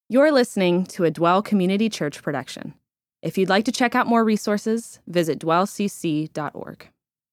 You're listening to a Dwell Community Church production. If you'd like to check out more resources, visit dwellcc.org.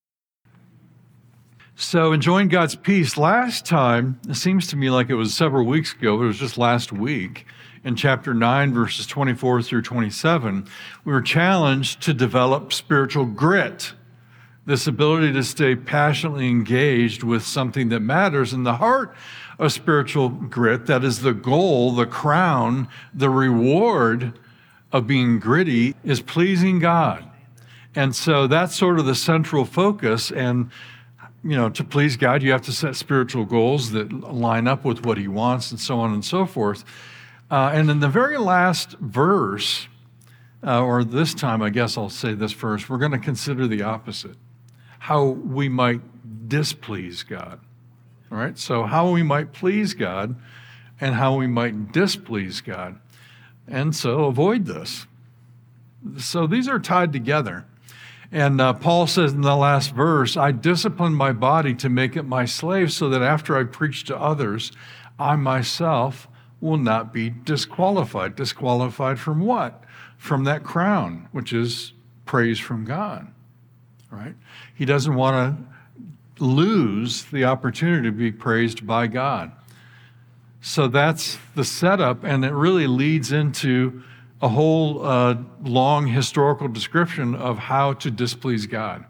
So, enjoying God's peace. Last time, it seems to me like it was several weeks ago, but it was just last week, in chapter 9, verses 24 through 27, we were challenged to develop spiritual grit, this ability to stay passionately engaged with something that matters. And the heart of spiritual grit, that is the goal, the crown, the reward of being gritty, is pleasing God. And so that's sort of the central focus. And to please God, you have to set spiritual goals that line up with what he wants and so on and so forth. And in the very last verse, or this time, I guess I'll say this first, we're going to consider the opposite, how we might displease God. All right, so how we might please God and how we might displease God. And so avoid this. So these are tied together. And Paul says in the last verse, I discipline my body to make it my slave so that after I preach to others, I myself will not be disqualified. Disqualified from what? From that crown, which is praise from God, right? He doesn't want to lose the opportunity to be praised by God. So that's the setup, and it really leads into a whole long historical description of how to displease God.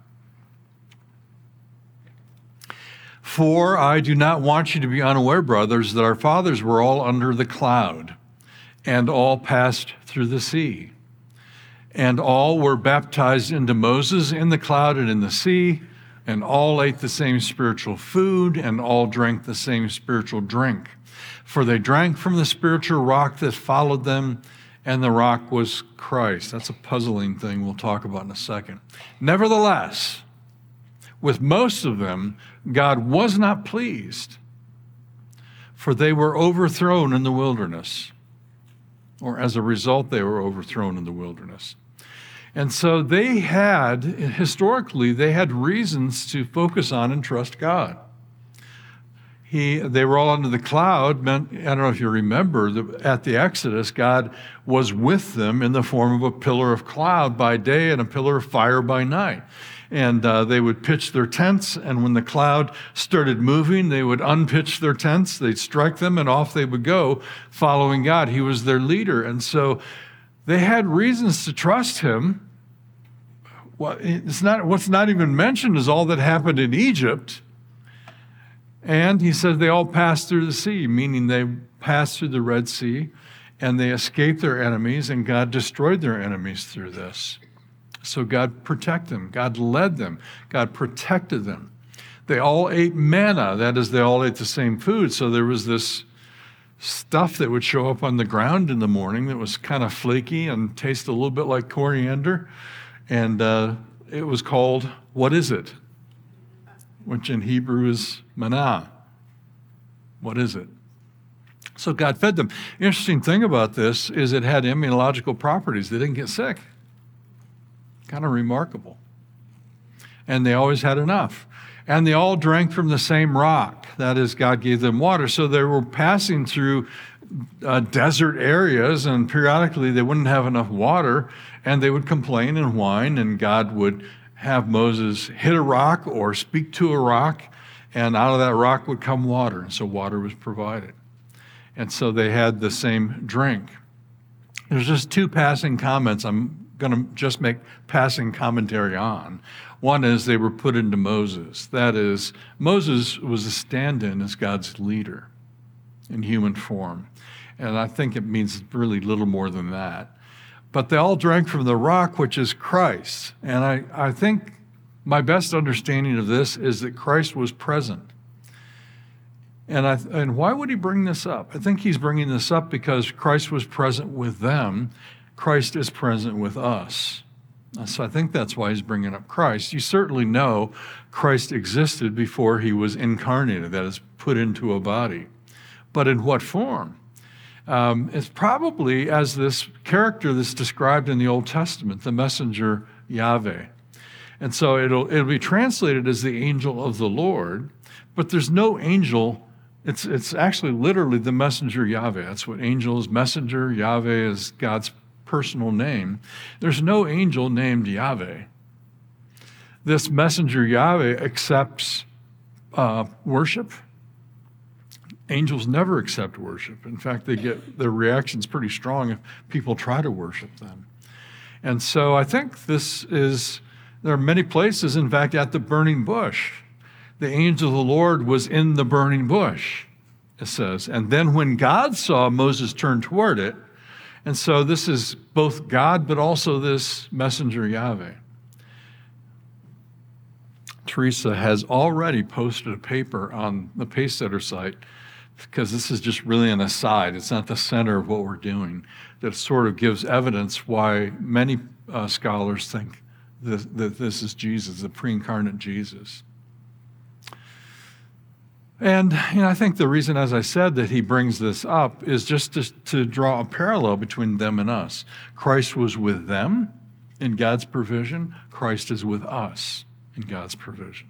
For I do not want you to be unaware, brothers, that our fathers were all under the cloud, and all passed through the sea, and all were baptized into Moses in the cloud and in the sea, and all ate the same spiritual food, and all drank the same spiritual drink. For they drank from the spiritual rock that followed them, and the rock was Christ. That's a puzzling thing we'll talk about in a second. Nevertheless, with most of them, God was not pleased, for they were overthrown in the wilderness, or as a result, they were overthrown in the wilderness. And so historically, they had reasons to focus on and trust God. They were all under the cloud. I don't know if you remember, at the Exodus, God was with them in the form of a pillar of cloud by day and a pillar of fire by night. And they would pitch their tents, and when the cloud started moving, they would unpitch their tents, they'd strike them, and off they would go, following God. He was their leader. And so they had reasons to trust him. What's not even mentioned is all that happened in Egypt. And he says they all passed through the sea, meaning they passed through the Red Sea, and they escaped their enemies, and God destroyed their enemies through this. So God protected them. God led them. God protected them. They all ate manna. That is, they all ate the same food. So there was this stuff that would show up on the ground in the morning that was kind of flaky and tasted a little bit like coriander. And it was called, what is it? Which in Hebrew is manna. What is it? So God fed them. Interesting thing about this is it had immunological properties. They didn't get sick. Kind of remarkable. And they always had enough. And they all drank from the same rock. That is, God gave them water. So they were passing through desert areas, and periodically they wouldn't have enough water, and they would complain and whine, and God would have Moses hit a rock or speak to a rock, and out of that rock would come water. And so water was provided. And so they had the same drink. There's just two passing comments I'm going to just make passing commentary on. One is they were put into Moses. That is, Moses was a stand-in as God's leader in human form. And I think it means really little more than that. But they all drank from the rock, which is Christ. And I think my best understanding of this is that Christ was present. And why would he bring this up? I think he's bringing this up because Christ was present with them. Christ is present with us. So I think that's why he's bringing up Christ. You certainly know Christ existed before he was incarnated, that is, put into a body. But in what form? It's probably as this character that's described in the Old Testament, the messenger Yahweh. And so it'll be translated as the angel of the Lord, but there's no angel It's actually literally the messenger Yahweh. That's what angel is, messenger. Yahweh is God's personal name. There's no angel named Yahweh. This messenger Yahweh accepts worship. Angels never accept worship. In fact, their reaction's pretty strong if people try to worship them. And so I think there are many places, in fact, at the burning bush. The angel of the Lord was in the burning bush, it says. And then when God saw Moses turn toward it, and so this is both God, but also this messenger Yahweh. Teresa has already posted a paper on the Pacesetter site, because this is just really an aside. It's not the center of what we're doing. That sort of gives evidence why many scholars think that this is Jesus, the pre-incarnate Jesus. And I think the reason, as I said, that he brings this up is just to draw a parallel between them and us. Christ was with them in God's provision. Christ is with us in God's provision.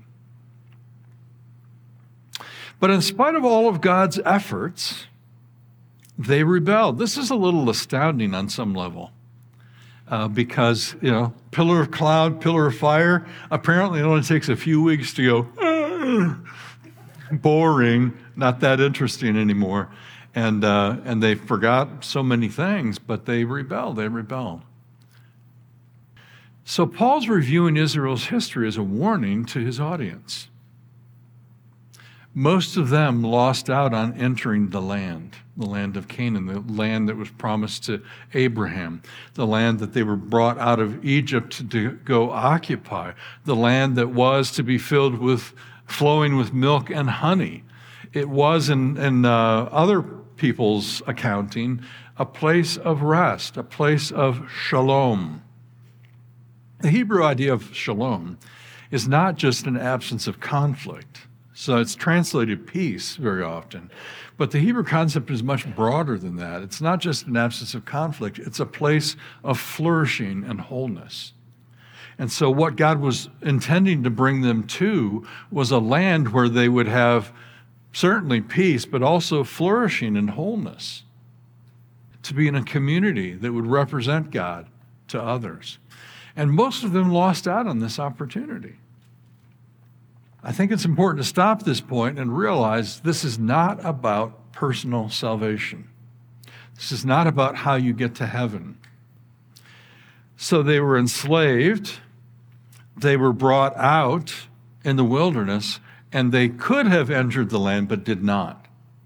But in spite of all of God's efforts, they rebelled. This is a little astounding on some level because, pillar of cloud, pillar of fire, apparently it only takes a few weeks to go, boring, not that interesting anymore. And they forgot so many things, but they rebelled. So Paul's reviewing Israel's history as a warning to his audience. Most of them lost out on entering the land of Canaan, the land that was promised to Abraham, the land that they were brought out of Egypt to go occupy, the land that was to be flowing with milk and honey. It was, in other people's accounting, a place of rest, a place of shalom. The Hebrew idea of shalom is not just an absence of conflict. So it's translated peace very often. But the Hebrew concept is much broader than that. It's not just an absence of conflict. It's a place of flourishing and wholeness. And so what God was intending to bring them to was a land where they would have certainly peace, but also flourishing and wholeness. To be in a community that would represent God to others. And most of them lost out on this opportunity. I think it's important to stop this point and realize this is not about personal salvation. This is not about how you get to heaven. So they were enslaved, they were brought out in the wilderness, and they could have entered the land but did not.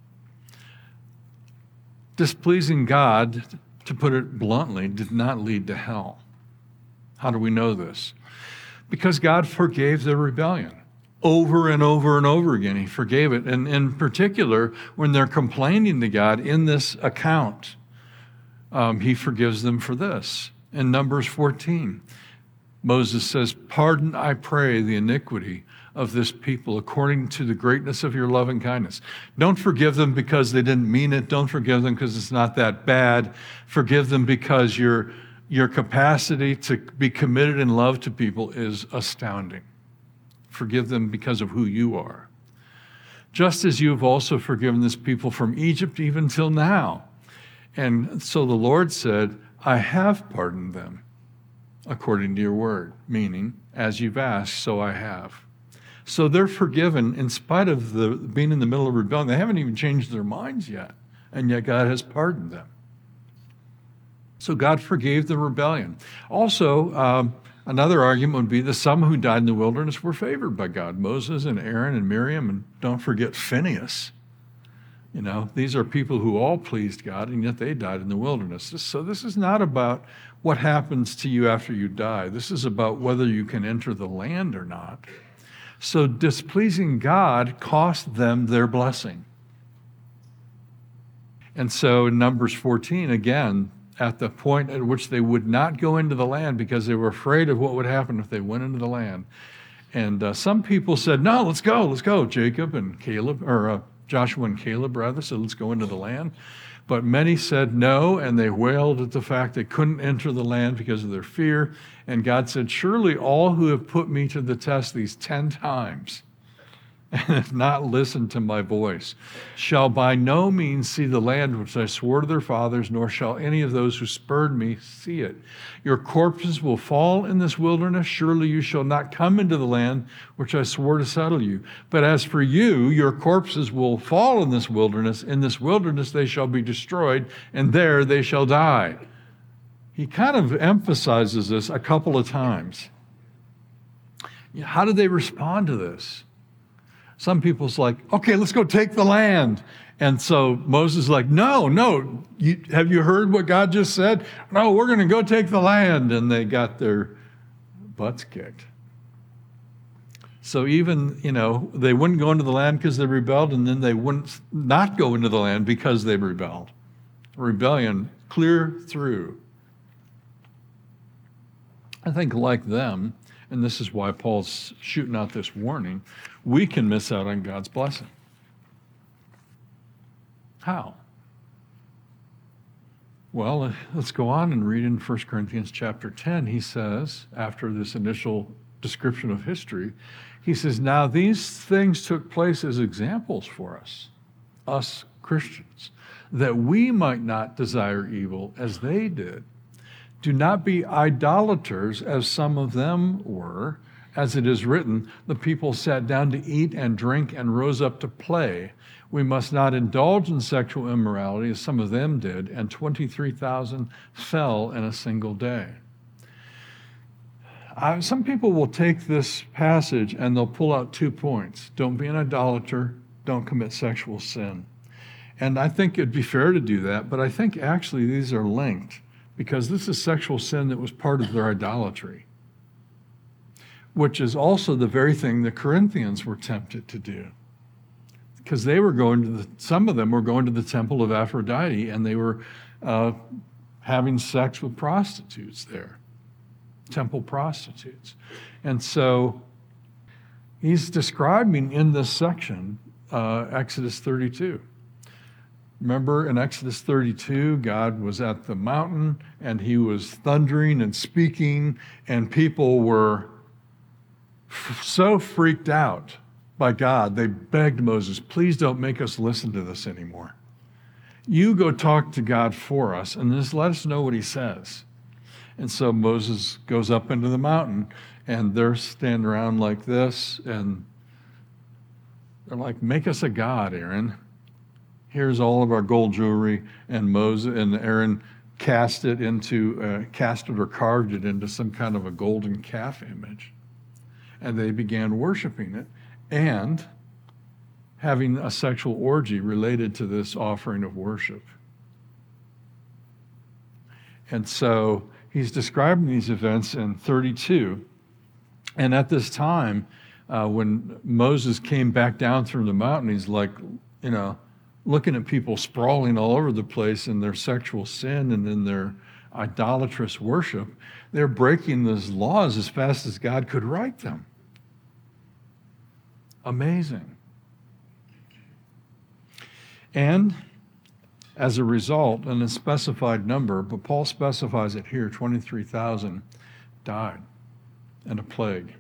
Displeasing God, to put it bluntly, did not lead to hell. How do we know this? Because God forgave their rebellion. Over and over and over again, he forgave it. And in particular, when they're complaining to God in this account, he forgives them for this. In Numbers 14, Moses says, "Pardon, I pray, the iniquity of this people according to the greatness of your loving kindness." Don't forgive them because they didn't mean it. Don't forgive them because it's not that bad. Forgive them because your capacity to be committed in love to people is astounding. Forgive them because of who you are. Just as you have also forgiven this people from Egypt even till now. And so the Lord said, "I have pardoned them according to your word," meaning, as you've asked, so I have. So they're forgiven in spite of being in the middle of rebellion. They haven't even changed their minds yet, and yet God has pardoned them. So God forgave the rebellion. Also, another argument would be that some who died in the wilderness were favored by God. Moses and Aaron and Miriam, and don't forget Phinehas. These are people who all pleased God, and yet they died in the wilderness. So this is not about what happens to you after you die. This is about whether you can enter the land or not. So displeasing God cost them their blessing. And so in Numbers 14, again, at the point at which they would not go into the land because they were afraid of what would happen if they went into the land. And some people said, "No, let's go. Jacob and Caleb, or Joshua and Caleb rather, said, "Let's go into the land." But many said no, and they wailed at the fact they couldn't enter the land because of their fear. And God said, "Surely all who have put me to the test these 10 times and have not listened to my voice, shall by no means see the land which I swore to their fathers, nor shall any of those who spurned me see it. Your corpses will fall in this wilderness. Surely you shall not come into the land which I swore to settle you. But as for you, your corpses will fall in this wilderness. In this wilderness they shall be destroyed, and there they shall die. He kind of emphasizes this a couple of times. How did they respond to this? Some people's like, okay, let's go take the land. And so Moses is like, no, have you heard what God just said? No, we're going to go take the land. And they got their butts kicked. So even, they wouldn't go into the land because they rebelled, and then they wouldn't not go into the land because they rebelled. Rebellion clear through. I think like them, and this is why Paul's shooting out this warning, we can miss out on God's blessing. How? Well, let's go on and read in 1 Corinthians chapter 10. He says, after this initial description of history, he says, now these things took place as examples for us Christians, that we might not desire evil as they did. Do not be idolaters, as some of them were. As it is written, the people sat down to eat and drink and rose up to play. We must not indulge in sexual immorality, as some of them did, and 23,000 fell in a single day. Some people will take this passage and they'll pull out 2 points. Don't be an idolater. Don't commit sexual sin. And I think it'd be fair to do that, but I think actually these are linked, because this is sexual sin that was part of their idolatry, which is also the very thing the Corinthians were tempted to do. Because they were some of them were going to the temple of Aphrodite, and they were having sex with prostitutes there, temple prostitutes. And so he's describing in this section Exodus 32. Remember in Exodus 32, God was at the mountain and he was thundering and speaking, and people were so freaked out by God, they begged Moses, please don't make us listen to this anymore. You go talk to God for us and just let us know what he says. And so Moses goes up into the mountain, and they're standing around like this, and they're like, make us a god, Aaron. Here's all of our gold jewelry. And Moses and Aaron cast it or carved it into some kind of a golden calf image. And they began worshiping it and having a sexual orgy related to this offering of worship. And so he's describing these events in 32. And at this time, when Moses came back down through the mountain, he's like, looking at people sprawling all over the place in their sexual sin and in their idolatrous worship. They're breaking those laws as fast as God could write them. Amazing. And as a result, an unspecified number, but Paul specifies it here, 23,000 died in a plague.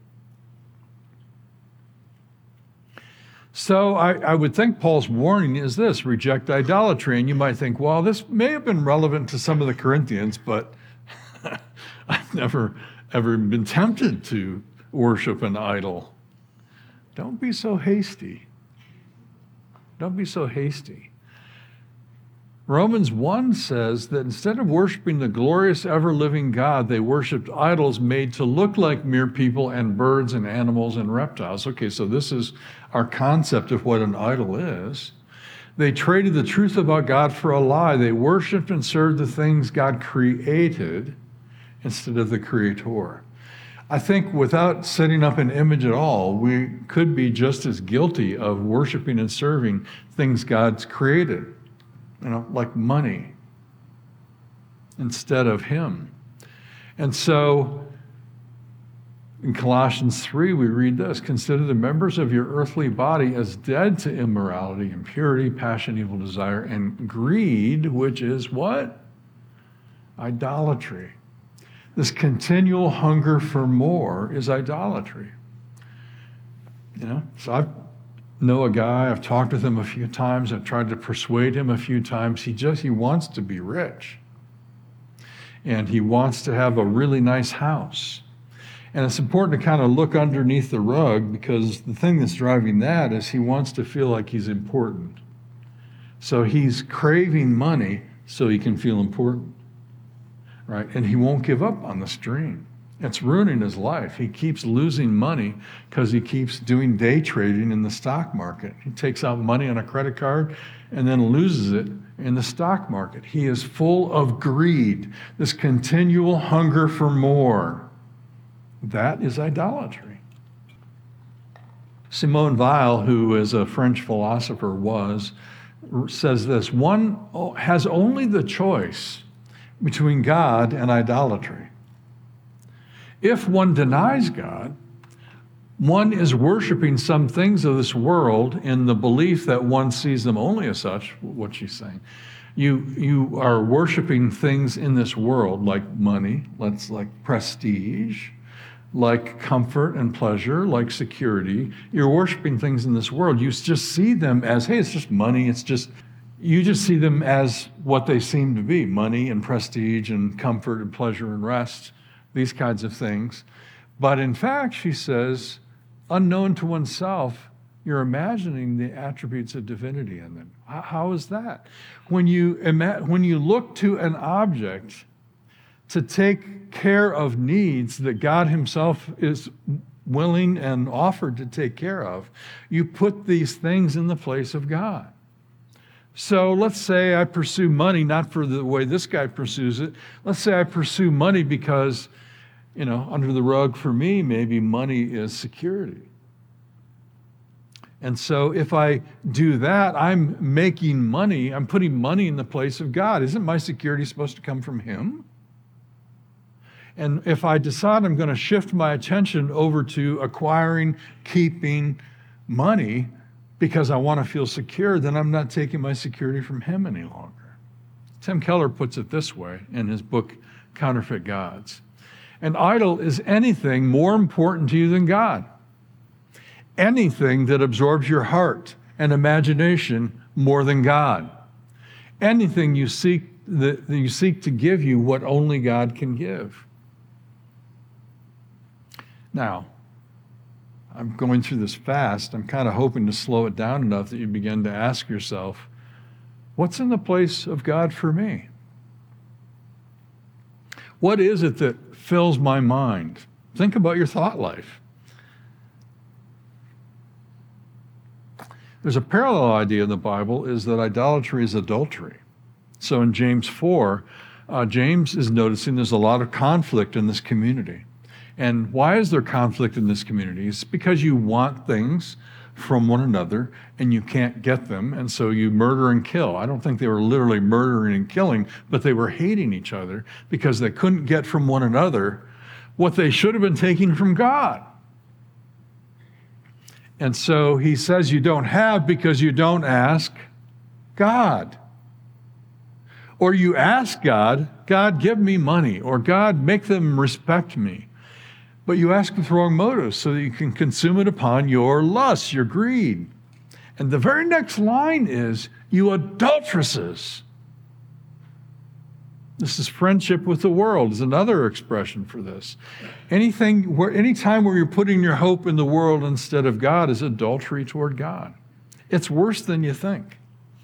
So I would think Paul's warning is this: reject idolatry. And you might think, well, this may have been relevant to some of the Corinthians, but I've never ever been tempted to worship an idol. Don't be so hasty. Don't be so hasty. Romans 1 says that instead of worshiping the glorious, ever-living God, they worshiped idols made to look like mere people and birds and animals and reptiles. Okay, so this is our concept of what an idol is. They traded the truth about God for a lie. They worshiped and served the things God created instead of the Creator. I think without setting up an image at all, we could be just as guilty of worshiping and serving things God's created. Like money instead of him. And so in Colossians 3, we read this: consider the members of your earthly body as dead to immorality, impurity, passion, evil desire, and greed, which is what? Idolatry. This continual hunger for more is idolatry. So know a guy, I've talked with him a few times, I've tried to persuade him a few times. He wants to be rich. And he wants to have a really nice house. And it's important to kind of look underneath the rug, because the thing that's driving that is he wants to feel like he's important. So he's craving money so he can feel important, right? And he won't give up on this dream. It's ruining his life. He keeps losing money because he keeps doing day trading in the stock market. He takes out money on a credit card and then loses it in the stock market. He is full of greed, this continual hunger for more. That is idolatry. Simone Weil, who is a French philosopher, says this: one has only the choice between God and idolatry. If one denies God, one is worshiping some things of this world in the belief that one sees them only as such, what she's saying. You are worshiping things in this world like money, like prestige, like comfort and pleasure, like security. You're worshiping things in this world. You just see them as, hey, it's just money. You just see them as what they seem to be: money and prestige and comfort and pleasure and rest, these kinds of things. But in fact, she says, unknown to oneself, you're imagining the attributes of divinity in them. How is that? When you look to an object to take care of needs that God himself is willing and offered to take care of, you put these things in the place of God. So let's say I pursue money, not for the way this guy pursues it. Let's say I pursue money because, under the rug for me, maybe money is security. And so if I do that, I'm making money, I'm putting money in the place of God. Isn't my security supposed to come from him? And if I decide I'm going to shift my attention over to acquiring, keeping money because I want to feel secure, then I'm not taking my security from him any longer. Tim Keller puts it this way in his book, Counterfeit Gods. An idol is anything more important to you than God. Anything that absorbs your heart and imagination more than God. Anything you seek to give you what only God can give. Now, I'm going through this fast. I'm kind of hoping to slow it down enough that you begin to ask yourself, what's in the place of God for me? What is it that fills my mind? Think about your thought life. There's a parallel idea in the Bible, is that idolatry is adultery. So in James 4, James is noticing there's a lot of conflict in this community. And why is there conflict in this community? It's because you want things from one another and you can't get them, and so you murder and kill. I don't think they were literally murdering and killing, but they were hating each other because they couldn't get from one another what they should have been taking from God. And so he says you don't have because you don't ask God. Or you ask God, God, give me money, or God, make them respect me. But you ask with wrong motives so that you can consume it upon your lust, your greed. And the very next line is, you adulteresses. This is friendship with the world, is another expression for this. Any time where you're putting your hope in the world instead of God is adultery toward God. It's worse than you think.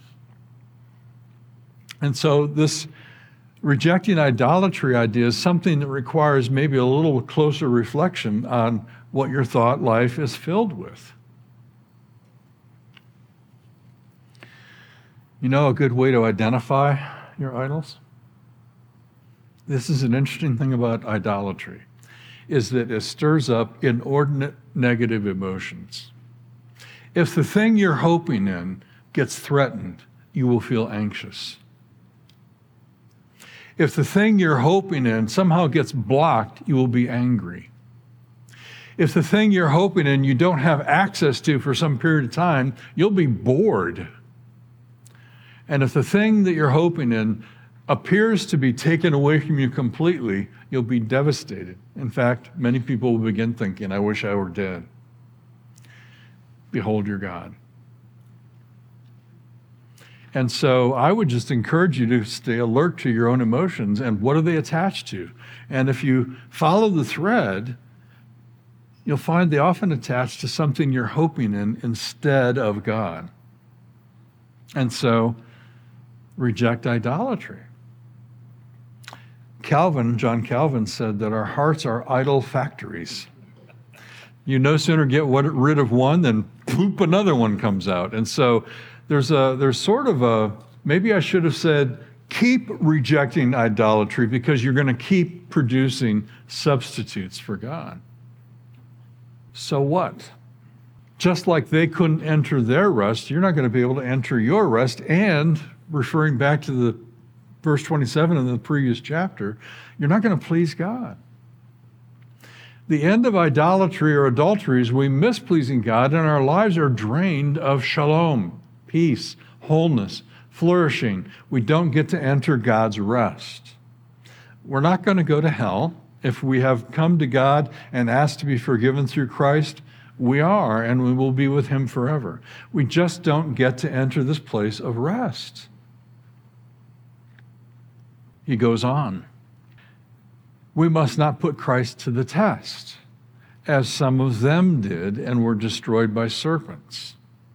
And so this rejecting idolatry idea is something that requires maybe a little closer reflection on what your thought life is filled with. You know a good way to identify your idols? This is an interesting thing about idolatry, is that it stirs up inordinate negative emotions. If the thing you're hoping in gets threatened, you will feel anxious. If the thing you're hoping in somehow gets blocked, you will be angry. If the thing you're hoping in you don't have access to for some period of time, you'll be bored. And if the thing that you're hoping in appears to be taken away from you completely, you'll be devastated. In fact, many people will begin thinking, I wish I were dead. Behold your God. And so I would just encourage you to stay alert to your own emotions and what are they attached to. And if you follow the thread, you'll find they often attach to something you're hoping in instead of God. And so reject idolatry. John Calvin said that our hearts are idol factories. You no sooner get rid of one than poop, another one comes out. And so there's sort of a, maybe I should have said, keep rejecting idolatry because you're going to keep producing substitutes for God. So what? Just like they couldn't enter their rest, you're not going to be able to enter your rest. And referring back to the verse 27 in the previous chapter, you're not going to please God. The end of idolatry or adultery is we miss pleasing God and our lives are drained of shalom, peace, wholeness, flourishing. We don't get to enter God's rest. We're not going to go to hell. If we have come to God and asked to be forgiven through Christ, we are, and we will be with him forever. We just don't get to enter this place of rest. He goes on. We must not put Christ to the test, as some of them did and were destroyed by serpents.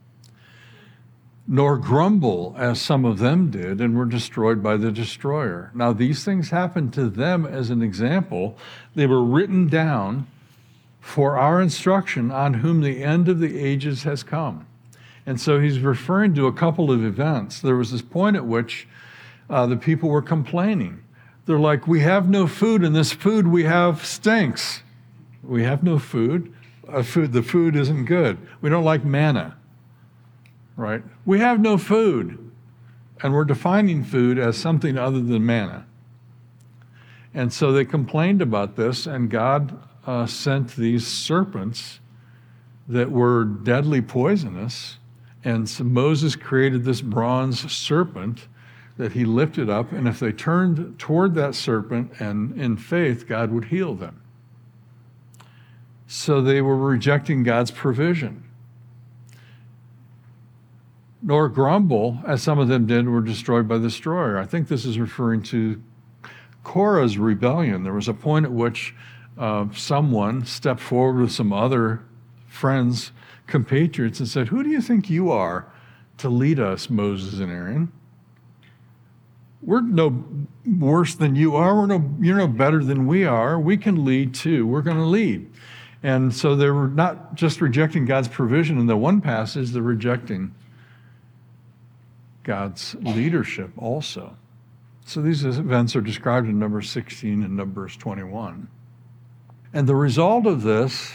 Nor grumble, as some of them did and were destroyed by the destroyer. Now, these things happened to them as an example. They were written down for our instruction, on whom the end of the ages has come. And so he's referring to a couple of events. There was this point at which the people were complaining. They're like, we have no food, and this food we have stinks. We have no food. The food isn't good. We don't like manna, right? We have no food, and we're defining food as something other than manna. And so they complained about this, and God sent these serpents that were deadly poisonous, and so Moses created this bronze serpent that he lifted up, and if they turned toward that serpent and in faith, God would heal them. So they were rejecting God's provision. Nor grumble, as some of them did, were destroyed by the destroyer. I think this is referring to Korah's rebellion. There was a point at which someone stepped forward with some other friends, compatriots, and said, "Who do you think you are to lead us, Moses and Aaron? We're no worse than you are. You're no better than we are. We can lead too. We're going to lead." And so they were not just rejecting God's provision in the one passage, they're rejecting God's leadership also. So these events are described in Numbers 16 and Numbers 21. And the result of this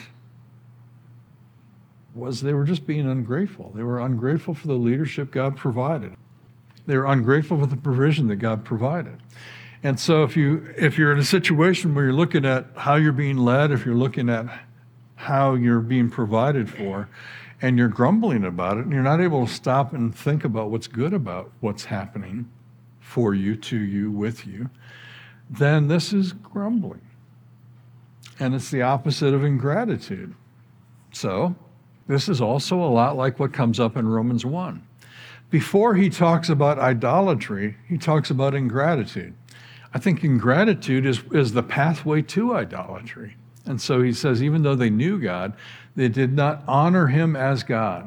was they were just being ungrateful. They were ungrateful for the leadership God provided. They were ungrateful for the provision that God provided. And so if you're in a situation where you're looking at how you're being led, if you're looking at how you're being provided for, and you're grumbling about it, and you're not able to stop and think about what's good about what's happening for you, to you, with you, then this is grumbling. And it's the opposite of ingratitude. So this is also a lot like what comes up in Romans 1. Before he talks about idolatry, he talks about ingratitude. I think ingratitude is the pathway to idolatry. And so he says, even though they knew God, they did not honor him as God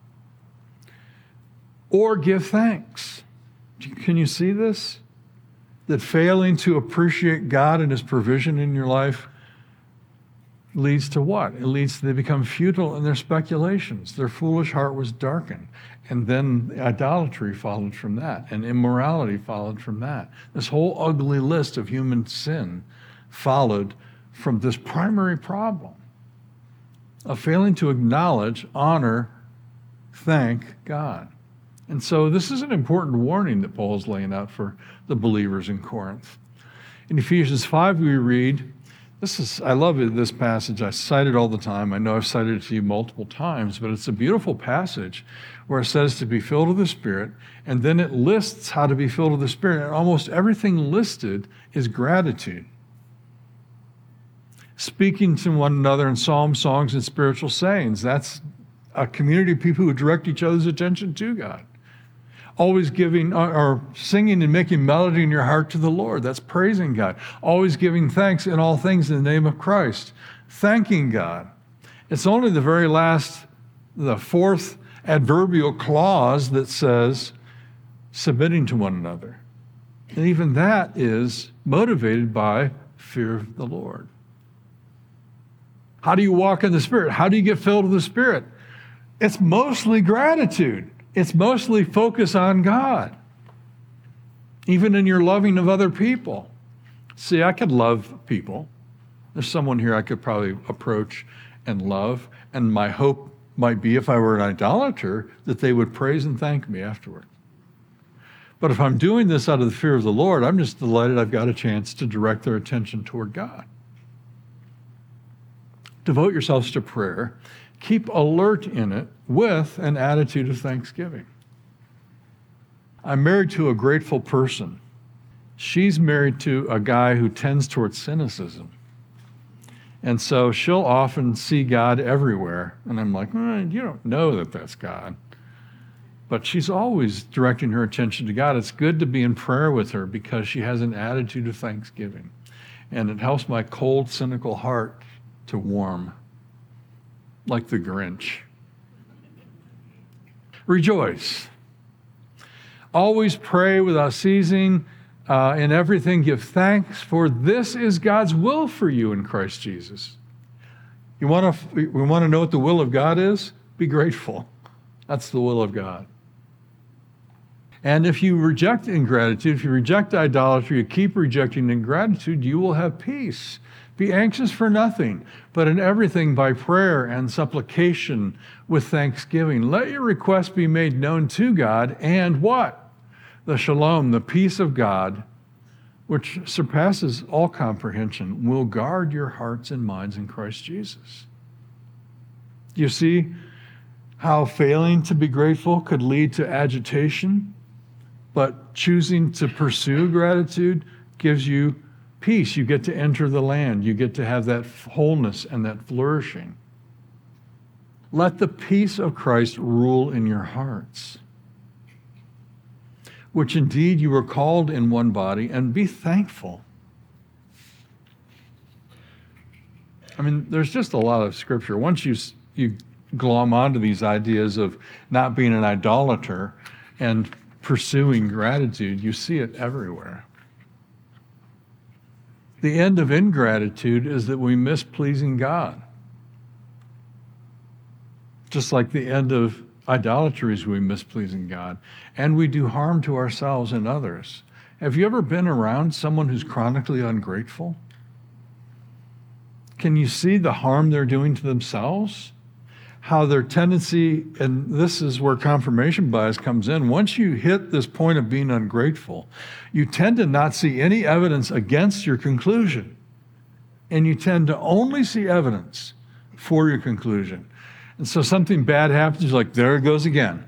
or give thanks. Can you see this? That failing to appreciate God and his provision in your life leads to what? It leads to they become futile in their speculations. Their foolish heart was darkened. And then idolatry followed from that, and immorality followed from that. This whole ugly list of human sin followed from this primary problem of failing to acknowledge, honor, thank God. And so this is an important warning that Paul is laying out for the believers in Corinth. In Ephesians 5, we read, I love this passage. I cite it all the time. I know I've cited it to you multiple times, but it's a beautiful passage where it says to be filled with the Spirit, and then it lists how to be filled with the Spirit, and almost everything listed is gratitude. Speaking to one another in psalms, songs, and spiritual sayings. That's a community of people who direct each other's attention to God. Always giving or singing and making melody in your heart to the Lord. That's praising God. Always giving thanks in all things in the name of Christ. Thanking God. It's only the very last, the fourth adverbial clause that says submitting to one another. And even that is motivated by fear of the Lord. How do you walk in the Spirit? How do you get filled with the Spirit? It's mostly gratitude. It's mostly focus on God. Even in your loving of other people. See, I could love people. There's someone here I could probably approach and love. And my hope might be, if I were an idolater, that they would praise and thank me afterward. But if I'm doing this out of the fear of the Lord, I'm just delighted I've got a chance to direct their attention toward God. Devote yourselves to prayer. Keep alert in it with an attitude of thanksgiving. I'm married to a grateful person. She's married to a guy who tends towards cynicism. And so she'll often see God everywhere. And I'm like, you don't know that that's God. But she's always directing her attention to God. It's good to be in prayer with her because she has an attitude of thanksgiving. And it helps my cold, cynical heart to warm, like the Grinch. Rejoice. Always pray without ceasing. In everything give thanks, for this is God's will for you in Christ Jesus. We want to know what the will of God is? Be grateful. That's the will of God. And if you reject ingratitude, if you reject idolatry, you keep rejecting ingratitude, you will have peace. Be anxious for nothing, but in everything by prayer and supplication with thanksgiving. Let your requests be made known to God, and what? The shalom, the peace of God, which surpasses all comprehension, will guard your hearts and minds in Christ Jesus. You see how failing to be grateful could lead to agitation, but choosing to pursue gratitude gives you peace. You get to enter the land. You get to have that wholeness and that flourishing. Let the peace of Christ rule in your hearts, which indeed you were called in one body, and be thankful. I mean, there's just a lot of scripture. Once you glom onto these ideas of not being an idolater and pursuing gratitude, you see it everywhere. The end of ingratitude is that we miss pleasing God. Just like the end of idolatry is we miss pleasing God. And we do harm to ourselves and others. Have you ever been around someone who's chronically ungrateful? Can you see the harm they're doing to themselves? How their tendency, and this is where confirmation bias comes in, once you hit this point of being ungrateful, you tend to not see any evidence against your conclusion. And you tend to only see evidence for your conclusion. And so something bad happens, you're like, there it goes again.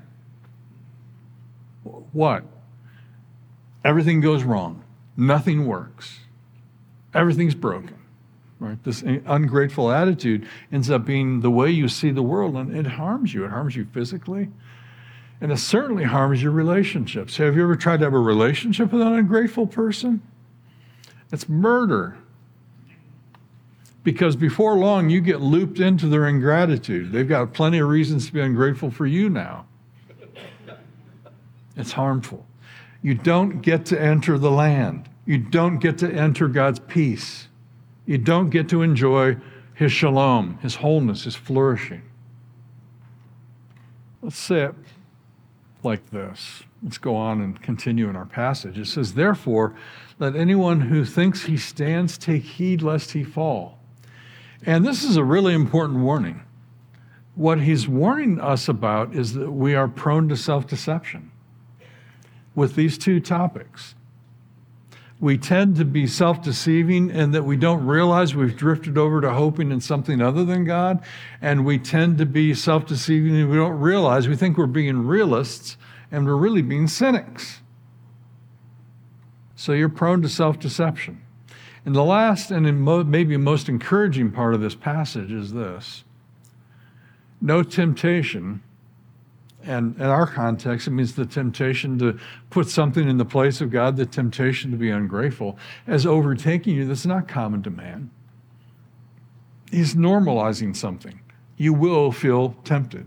What? Everything goes wrong. Nothing works. Everything's broken. Right? This ungrateful attitude ends up being the way you see the world, and it harms you. It harms you physically, and it certainly harms your relationships. Have you ever tried to have a relationship with an ungrateful person? It's murder. Because before long, you get looped into their ingratitude. They've got plenty of reasons to be ungrateful for you now. It's harmful. You don't get to enter the land. You don't get to enter God's peace. You don't get to enjoy His shalom, His wholeness, His flourishing. Let's say it like this. Let's go on and continue in our passage. It says, therefore, let anyone who thinks he stands take heed lest he fall. And this is a really important warning. What he's warning us about is that we are prone to self-deception with these two topics. We tend to be self-deceiving in that we don't realize we've drifted over to hoping in something other than God. And we tend to be self-deceiving and we don't realize, we think we're being realists and we're really being cynics. So you're prone to self-deception. And the last and maybe most encouraging part of this passage is this. No temptation And in our context, it means the temptation to put something in the place of God, the temptation to be ungrateful, as overtaking you. That's not common to man. He's normalizing something. You will feel tempted.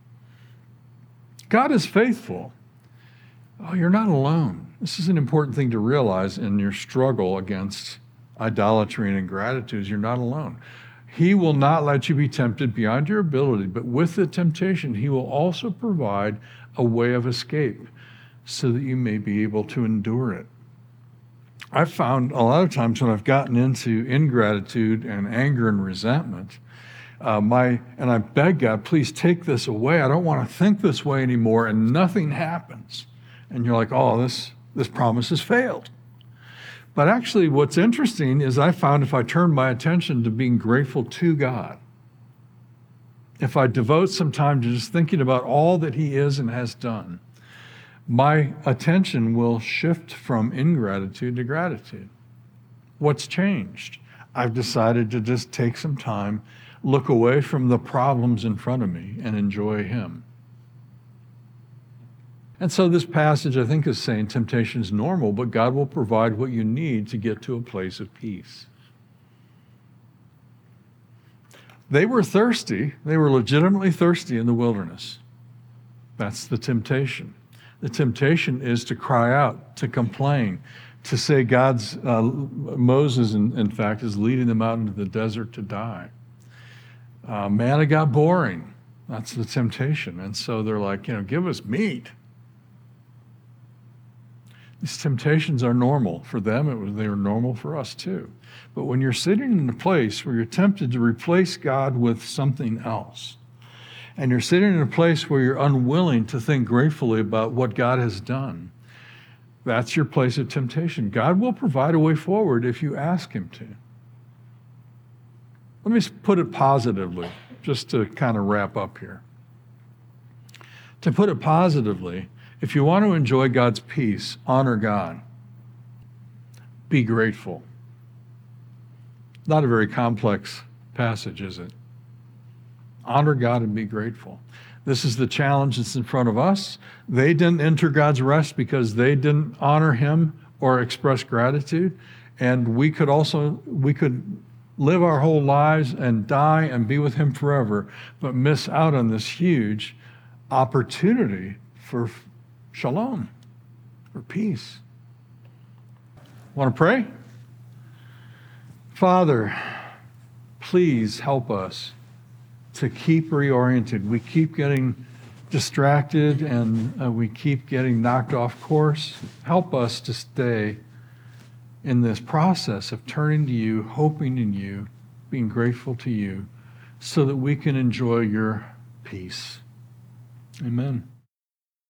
God is faithful. Oh, you're not alone. This is an important thing to realize in your struggle against idolatry and ingratitude. You're not alone. He will not let you be tempted beyond your ability, but with the temptation, he will also provide a way of escape so that you may be able to endure it. I've found a lot of times when I've gotten into ingratitude and anger and resentment, and I beg God, please take this away. I don't want to think this way anymore, and nothing happens. And you're like, oh, this promise has failed. But actually, what's interesting is I found if I turn my attention to being grateful to God, if I devote some time to just thinking about all that he is and has done, my attention will shift from ingratitude to gratitude. What's changed? I've decided to just take some time, look away from the problems in front of me, and enjoy him. And so this passage, I think, is saying temptation is normal, but God will provide what you need to get to a place of peace. They were thirsty. They were legitimately thirsty in the wilderness. That's the temptation. The temptation is to cry out, to complain, to say Moses, in fact, is leading them out into the desert to die. Manna got boring. That's the temptation. And so they're like, give us meat. These temptations are normal for them. They were normal for us too. But when you're sitting in a place where you're tempted to replace God with something else, and you're sitting in a place where you're unwilling to think gratefully about what God has done, that's your place of temptation. God will provide a way forward if you ask him to. Let me put it positively, just to kind of wrap up here. To put it positively, if you want to enjoy God's peace, honor God. Be grateful. Not a very complex passage, is it? Honor God and be grateful. This is the challenge that's in front of us. They didn't enter God's rest because they didn't honor him or express gratitude. And we could live our whole lives and die and be with him forever, but miss out on this huge opportunity for shalom, for peace. Want to pray? Father, please help us to keep reoriented. We keep getting distracted and we keep getting knocked off course. Help us to stay in this process of turning to you, hoping in you, being grateful to you, so that we can enjoy your peace. Amen.